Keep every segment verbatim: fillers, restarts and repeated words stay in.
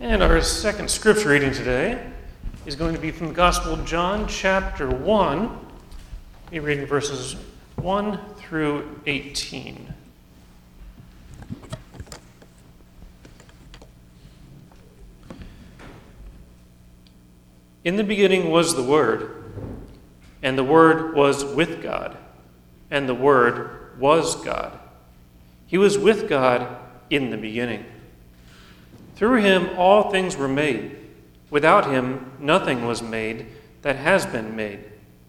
And our second scripture reading today is going to be from the Gospel of John, chapter one. We'll be reading verses one through eighteen. In the beginning was the Word, and the Word was with God, and the Word was God. He was with God in the beginning. Through him all things were made. Without him nothing was made that has been made.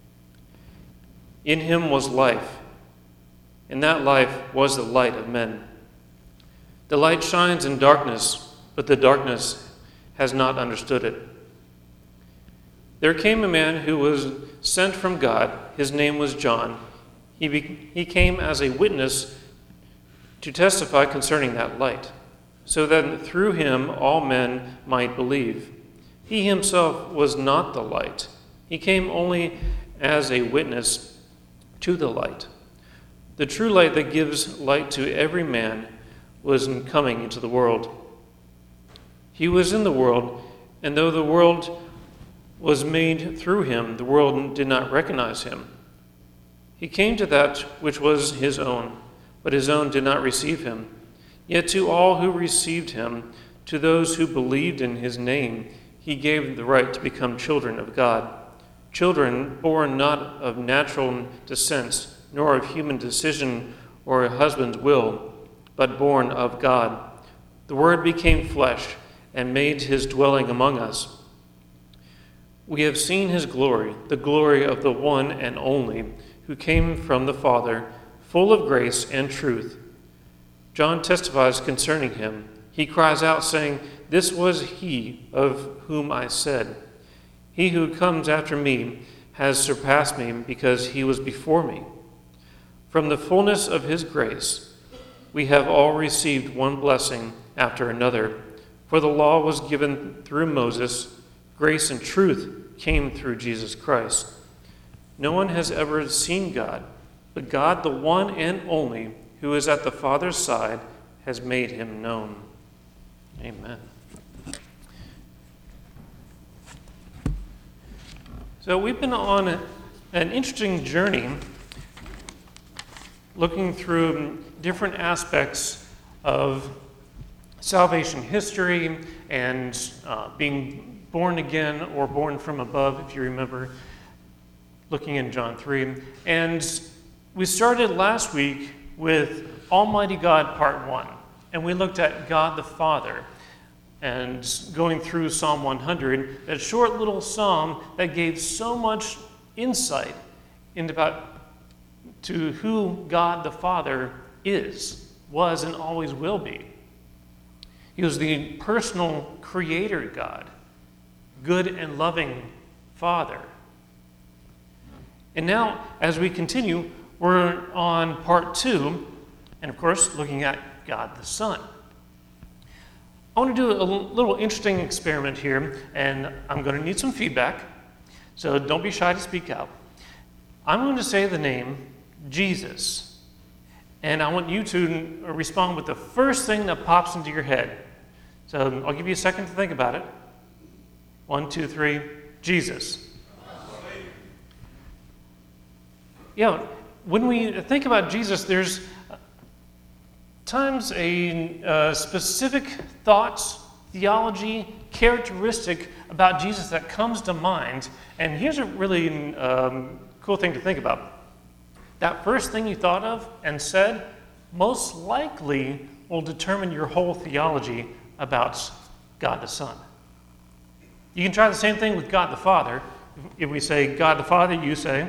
In him was life, and that life was the light of men. The light shines in darkness, but the darkness has not understood it. There came a man who was sent from God. His name was John. He, be, he came as a witness to testify concerning that light, so that through him all men might believe. He himself was not the light. He came only as a witness to the light. The true light that gives light to every man was coming into the world. He was in the world, and though the world was made through him, the world did not recognize him. He came to that which was his own, but his own did not receive him. Yet to all who received him, to those who believed in his name, he gave the right to become children of God. Children born not of natural descent, nor of human decision or a husband's will, but born of God. The Word became flesh and made his dwelling among us. We have seen his glory, the glory of the one and only, who came from the Father, full of grace and truth. John testifies concerning him. He cries out, saying, "This was he of whom I said, 'He who comes after me has surpassed me because he was before me.' From the fullness of his grace, we have all received one blessing after another. For the law was given through Moses, grace and truth came through Jesus Christ. No one has ever seen God, but God, the one and only, who is at the Father's side, has made him known." Amen. So we've been on an interesting journey looking through different aspects of salvation history and uh, being born again or born from above, if you remember, looking in John three. And we started last week with Almighty God Part one, and we looked at God the Father and going through Psalm one hundred, that short little psalm that gave so much insight into about to who God the Father is, was, and always will be. He was the personal creator God, good and loving Father. And now, as we continue, we're on part two, and of course, looking at God the Son. I want to do a little interesting experiment here, and I'm going to need some feedback, so don't be shy to speak out. I'm going to say the name Jesus, and I want you to respond with the first thing that pops into your head. So I'll give you a second to think about it. One, two, three, Jesus. Yeah, when we think about Jesus, there's times a uh, specific thoughts, theology, characteristic about Jesus that comes to mind. And here's a really um, cool thing to think about. That first thing you thought of and said most likely will determine your whole theology about God the Son. You can try the same thing with God the Father. If we say God the Father, you say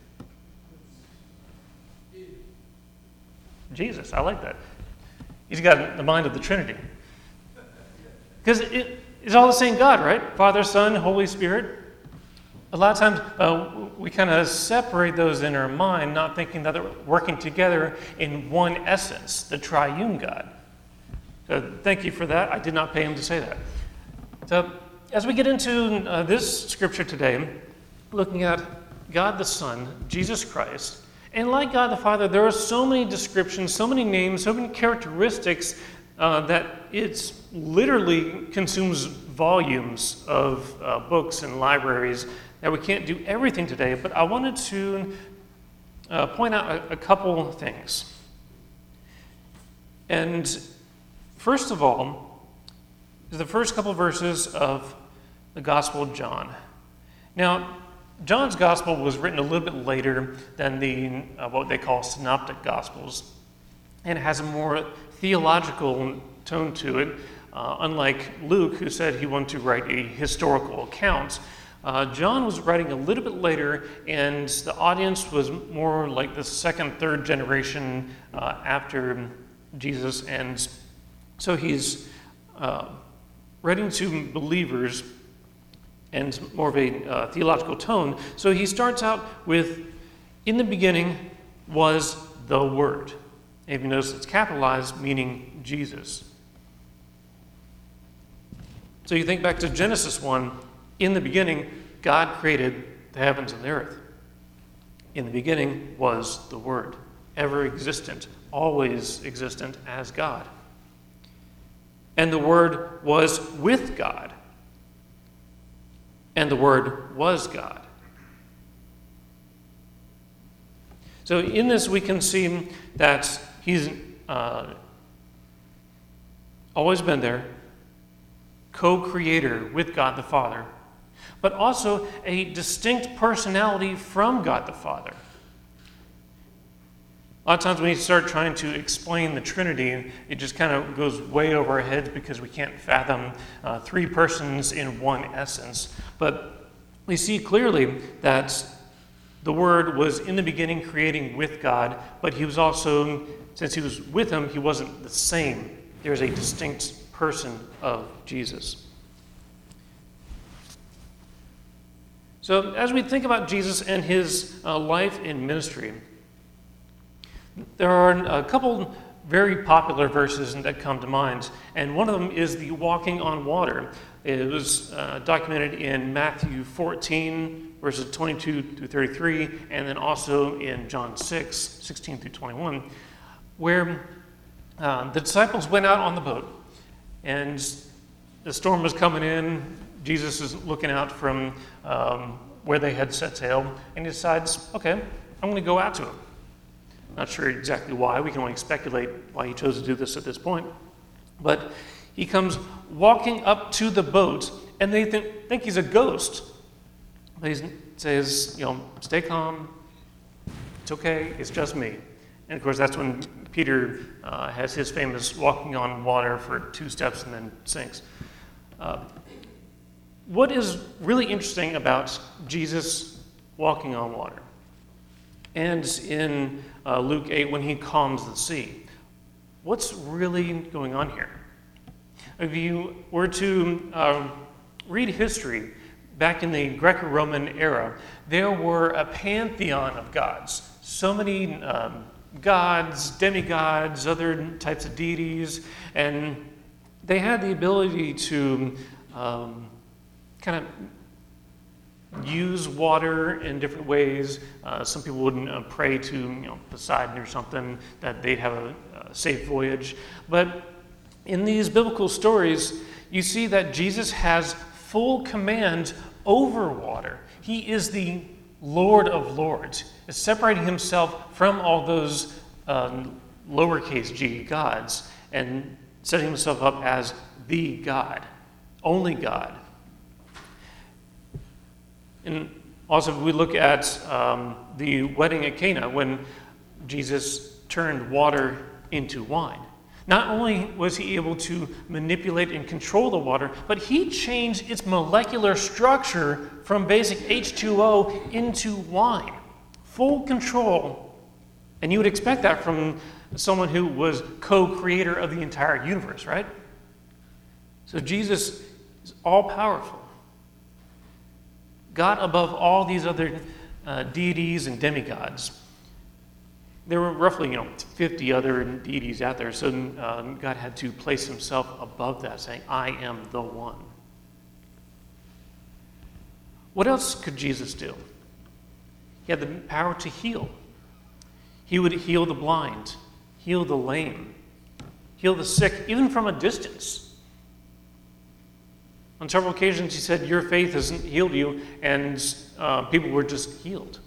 Jesus. I like that. He's got the mind of the Trinity. Because it, it's all the same God, right? Father, Son, Holy Spirit. A lot of times uh, we kind of separate those in our mind, not thinking that they're working together in one essence, the triune God. So thank you for that. I did not pay him to say that. So as we get into uh, this scripture today, looking at God the Son, Jesus Christ, and like God the Father, there are so many descriptions, so many names, so many characteristics uh, that it literally consumes volumes of uh, books and libraries, that we can't do everything today, but I wanted to uh, point out a, a couple things. And first of all, is the first couple verses of the Gospel of John. Now, John's Gospel was written a little bit later than the uh, what they call synoptic Gospels, and it has a more theological tone to it, uh, unlike Luke, who said he wanted to write a historical account. Uh, John was writing a little bit later, and the audience was more like the second, third generation uh, after Jesus, and so he's uh, writing to believers and more of a uh, theological tone. So he starts out with, "In the beginning was the Word." And if you notice, it's capitalized, meaning Jesus. So you think back to Genesis one, in the beginning, God created the heavens and the earth. In the beginning was the Word, ever existent, always existent as God. And the Word was with God. And the Word was God. So in this we can see that he's uh, always been there, co-creator with God the Father, but also a distinct personality from God the Father. A lot of times when you start trying to explain the Trinity, it just kind of goes way over our heads because we can't fathom uh, three persons in one essence. But we see clearly that the Word was in the beginning creating with God, but he was also, since he was with him, he wasn't the same. There's a distinct person of Jesus. So as we think about Jesus and his uh, life and ministry, there are a couple very popular verses that come to mind, and one of them is the walking on water. It was uh, documented in Matthew fourteen, verses twenty-two through thirty-three, and then also in John six, sixteen through twenty-one, where uh, the disciples went out on the boat, and the storm was coming in. Jesus is looking out from um, where they had set sail, and he decides, okay, I'm going to go out to him. Not sure exactly why. We can only speculate why he chose to do this at this point. But he comes walking up to the boat, and they think, think he's a ghost. But he says, you know, stay calm. It's okay. It's just me. And of course, that's when Peter uh, has his famous walking on water for two steps and then sinks. Uh, what is really interesting about Jesus walking on water? And in uh, Luke eight, when he calms the sea, what's really going on here? If you were to uh, read history, back in the Greco-Roman era, there were a pantheon of gods. So many um, gods, demigods, other types of deities, and they had the ability to um, kind of use water in different ways. Uh, some people wouldn't uh, pray to, you know, Poseidon or something, that they'd have a, a safe voyage. But in these biblical stories, you see that Jesus has full command over water. He is the Lord of Lords, is separating himself from all those um, lowercase g gods and setting himself up as the God, only God. And also, if we look at um, the wedding at Cana, when Jesus turned water into wine, not only was he able to manipulate and control the water, but he changed its molecular structure from basic H two O into wine. Full control. And you would expect that from someone who was co-creator of the entire universe, right? So Jesus is all-powerful. God above all these other uh, deities and demigods. There were roughly, you know, fifty other deities out there, so um, God had to place himself above that, saying, I am the one. What else could Jesus do? He had the power to heal. He would heal the blind, heal the lame, heal the sick, even from a distance. On several occasions, he said, your faith hasn't healed you, and uh, people were just healed.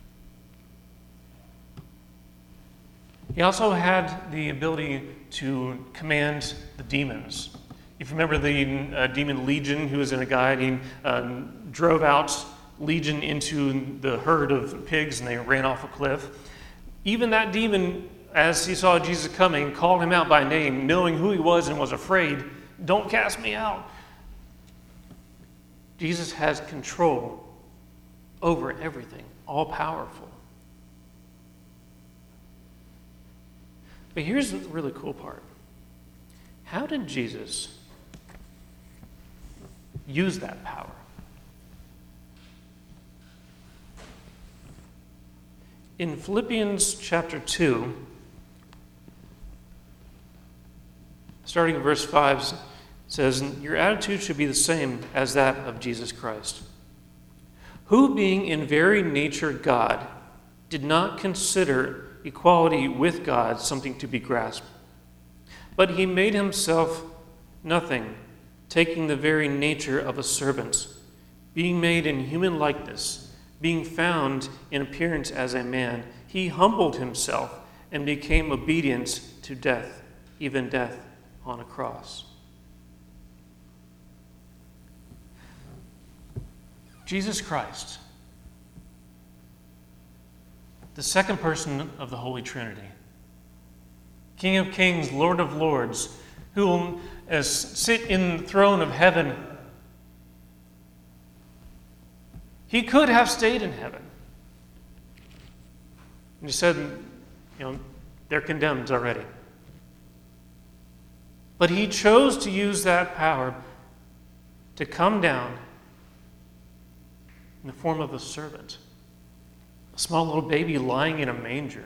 He also had the ability to command the demons. If you remember the uh, demon Legion, who was in a guy, and he um, drove out Legion into the herd of pigs, and they ran off a cliff. Even that demon, as he saw Jesus coming, called him out by name, knowing who he was and was afraid. Don't cast me out. Jesus has control over everything, all powerful. But here's the really cool part. How did Jesus use that power? In Philippians chapter two, starting in verse five, it says, your attitude should be the same as that of Jesus Christ, who being in very nature God, did not consider equality with God something to be grasped, but he made himself nothing, taking the very nature of a servant, being made in human likeness, being found in appearance as a man, he humbled himself and became obedient to death, even death on a cross. Jesus Christ, the second person of the Holy Trinity, King of kings, Lord of lords, who will uh, sit in the throne of heaven. He could have stayed in heaven. And he said, you know, they're condemned already. But he chose to use that power to come down in the form of a servant, a small little baby lying in a manger.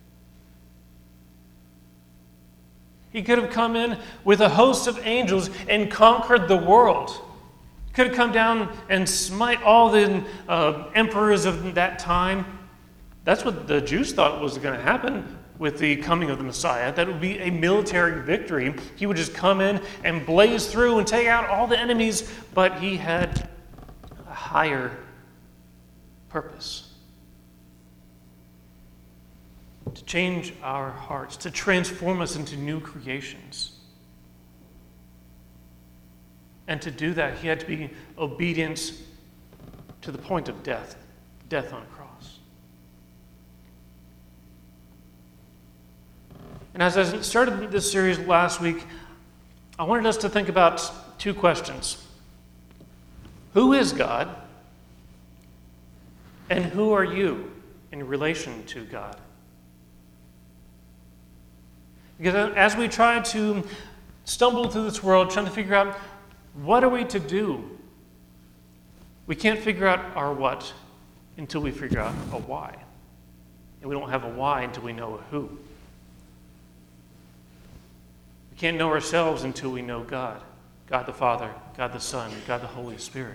He could have come in with a host of angels and conquered the world. He could have come down and smite all the uh, emperors of that time. That's what the Jews thought was going to happen with the coming of the Messiah. That would be a military victory. He would just come in and blaze through and take out all the enemies, but he had a higher purpose. To change our hearts, to transform us into new creations. And to do that, he had to be obedient to the point of death, death on a cross. And as I started this series last week, I wanted us to think about two questions. Who is God? And who are you in relation to God? Because as we try to stumble through this world, trying to figure out what are we to do, we can't figure out our what until we figure out a why. And we don't have a why until we know a who. We can't know ourselves until we know God. God the Father, God the Son, God the Holy Spirit.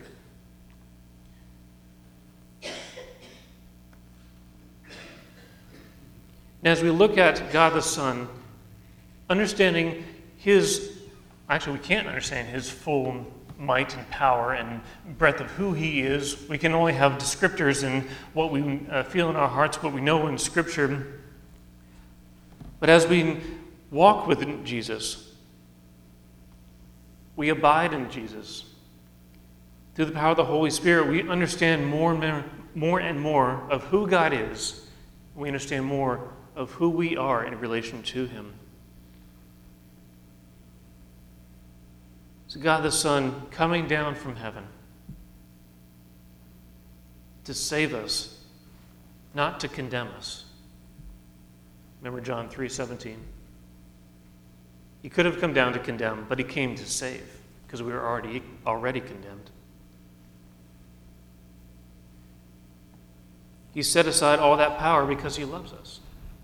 And as we look at God the Son, understanding his, actually we can't understand his full might and power and breadth of who he is. We can only have descriptors in what we uh, feel in our hearts, what we know in Scripture. But as we walk with Jesus, we abide in Jesus. Through the power of the Holy Spirit, we understand more and more, more and more of who God is. We understand more of who we are in relation to him. So God the Son coming down from heaven to save us, not to condemn us. Remember John three seventeen. He could have come down to condemn, but he came to save, because we were already, already condemned. He set aside all that power because he loves us.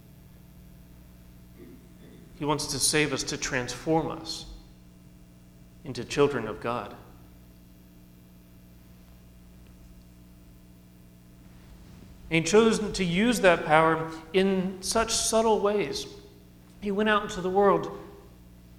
He wants to save us, to transform us into children of God. And he chose to use that power in such subtle ways. He went out into the world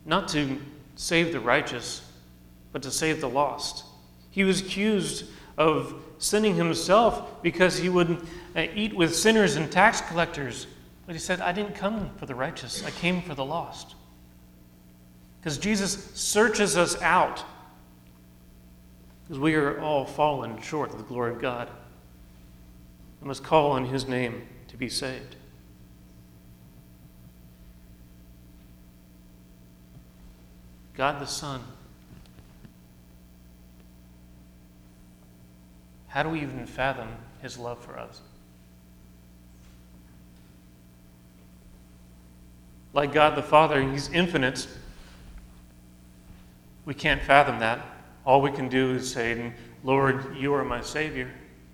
not to save the righteous, but to save the lost. He was accused of sinning himself because he would uh, eat with sinners and tax collectors. But he said, I didn't come for the righteous, I came for the lost. Because Jesus searches us out, because we are all fallen short of the glory of God. We must call on his name to be saved. God the Son. How do we even fathom his love for us? Like God the Father, he's infinite. We can't fathom that. All we can do is say, Lord, you are my Savior.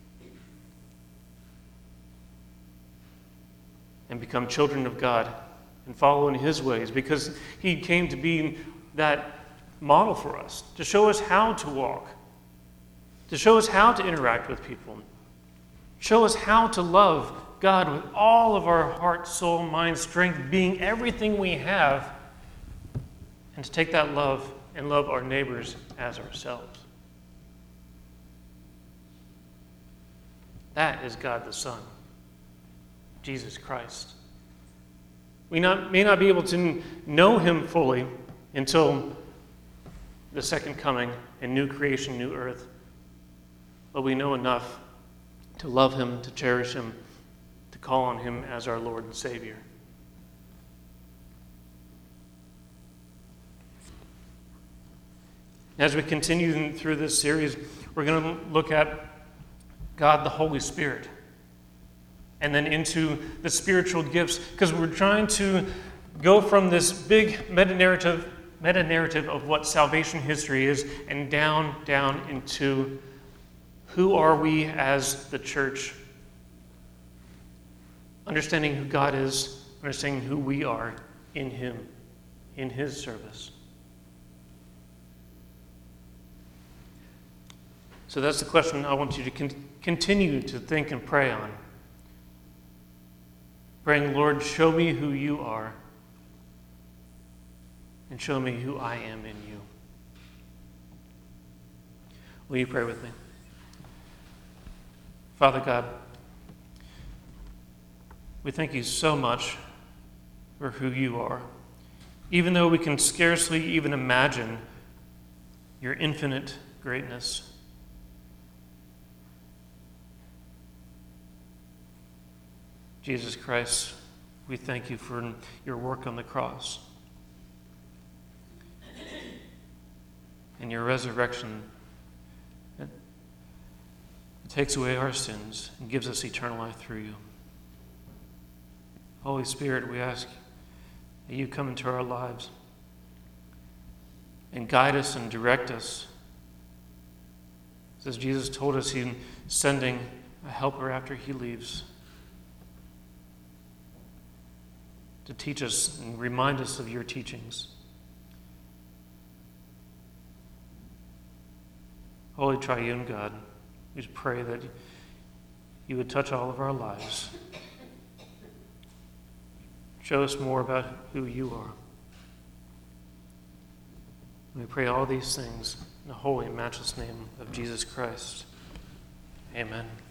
And become children of God and follow in his ways, because he came to be that model for us, to show us how to walk, to show us how to interact with people, show us how to love God with all of our heart, soul, mind, strength, being everything we have, and to take that love and love our neighbors as ourselves. That is God the Son, Jesus Christ. We not, may not be able to know him fully until the second coming and new creation, new earth. But we know enough to love him, to cherish him, to call on him as our Lord and Savior. As we continue through this series, we're going to look at God the Holy Spirit, and then into the spiritual gifts, because we're trying to go from this big meta-narrative, meta-narrative of what salvation history is, and down, down into who are we as the church, understanding who God is, understanding who we are in him, in his service. So that's the question I want you to con- continue to think and pray on. Praying, Lord, show me who you are, and show me who I am in you. Will you pray with me? Father God, we thank you so much for who you are, even though we can scarcely even imagine your infinite greatness. Jesus Christ, we thank you for your work on the cross and your resurrection that takes away our sins and gives us eternal life through you. Holy Spirit, we ask that you come into our lives and guide us and direct us. As Jesus told us, he's sending a helper after he leaves to teach us and remind us of your teachings. Holy Triune God, we just pray that you would touch all of our lives. Show us more about who you are. We pray all these things in the holy and matchless name of Jesus Christ. Amen.